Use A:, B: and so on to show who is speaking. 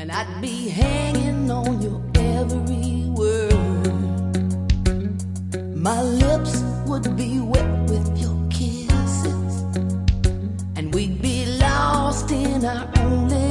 A: and I'd be hanging on your every word. My lips would be wet with your kisses, and we'd be lost in our own little